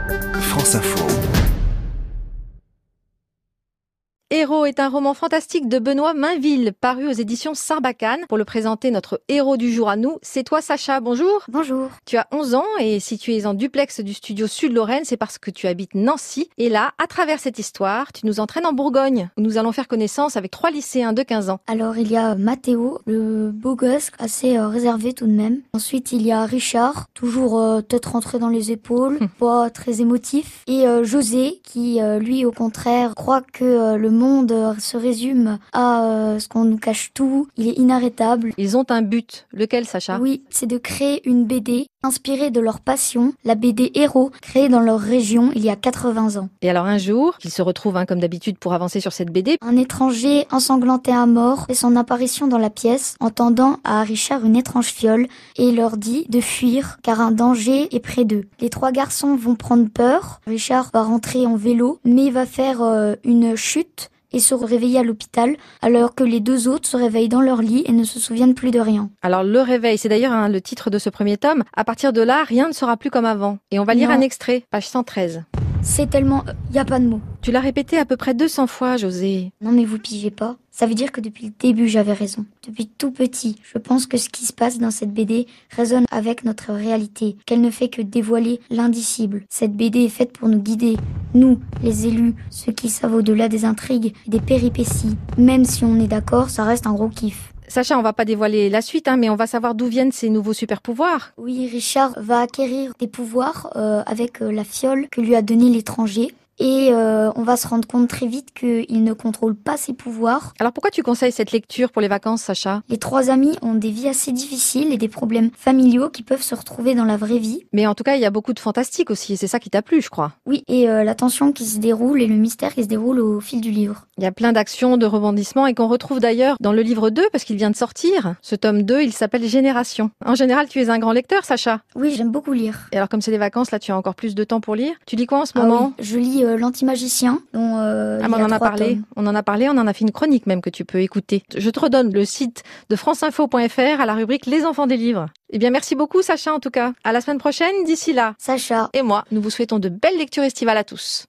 France Info. Héros est un roman fantastique de Benoît Mainville, paru aux éditions Sarbacane. Pour le présenter, notre héros du jour à nous, c'est toi Sacha, bonjour. Bonjour. Tu as 11 ans et si tu es en duplex du studio Sud-Lorraine, c'est parce que tu habites Nancy. Et là, à travers cette histoire, tu nous entraînes en Bourgogne, où nous allons faire connaissance avec 3 lycéens de 15 ans. Alors il y a Mathéo, le beau gosse, assez réservé tout de même. Ensuite il y a Richard, toujours tête rentrée dans les épaules, pas très émotif. Et José, qui lui au contraire croit que le monde se résume à ce qu'on nous cache tout. Il est inarrêtable. Ils ont un but. Lequel, Sacha ? Oui, c'est de créer une BD inspirée de leur passion, la BD Héros, créée dans leur région il y a 80 ans. Et alors un jour, ils se retrouvent comme d'habitude pour avancer sur cette BD. Un étranger ensanglanté à mort fait son apparition dans la pièce en tendant à Richard une étrange fiole et leur dit de fuir car un danger est près d'eux. Les 3 garçons vont prendre peur. Richard va rentrer en vélo mais il va faire une chute et se réveiller à l'hôpital, alors que les 2 autres se réveillent dans leur lit et ne se souviennent plus de rien. Alors le réveil, c'est d'ailleurs le titre de ce premier tome. À partir de là, rien ne sera plus comme avant. Et on va lire un extrait, page 113. C'est tellement... y a pas de mots. Tu l'as répété à peu près 200 fois, José. Non mais vous pigez pas. Ça veut dire que depuis le début, j'avais raison. Depuis tout petit, je pense que ce qui se passe dans cette BD résonne avec notre réalité, qu'elle ne fait que dévoiler l'indicible. Cette BD est faite pour nous guider, nous, les élus, ceux qui savent au-delà des intrigues et des péripéties. Même si on est d'accord, ça reste un gros kiff. Sacha, on va pas dévoiler la suite, mais on va savoir d'où viennent ces nouveaux super pouvoirs. Oui, Richard va acquérir des pouvoirs avec la fiole que lui a donnée l'étranger. Et on va se rendre compte très vite qu'il ne contrôle pas ses pouvoirs. Alors pourquoi tu conseilles cette lecture pour les vacances, Sacha ? Les 3 amis ont des vies assez difficiles et des problèmes familiaux qui peuvent se retrouver dans la vraie vie. Mais en tout cas, il y a beaucoup de fantastique aussi, et c'est ça qui t'a plu, je crois. Oui, et la tension qui se déroule et le mystère qui se déroule au fil du livre. Il y a plein d'actions, de rebondissements, et qu'on retrouve d'ailleurs dans le livre 2, parce qu'il vient de sortir. Ce tome 2, il s'appelle Génération. En général, tu es un grand lecteur, Sacha ? Oui, j'aime beaucoup lire. Et alors, comme c'est les vacances, là, tu as encore plus de temps pour lire. Tu lis quoi en ce moment ? Oui, je lis L'Antimagicien, dont on en a parlé. tomes. On en a parlé, on en a fait une chronique même que tu peux écouter. Je te redonne le site de franceinfo.fr à la rubrique Les enfants des livres. Eh bien, merci beaucoup, Sacha, en tout cas. À la semaine prochaine. D'ici là, Sacha et moi, nous vous souhaitons de belles lectures estivales à tous.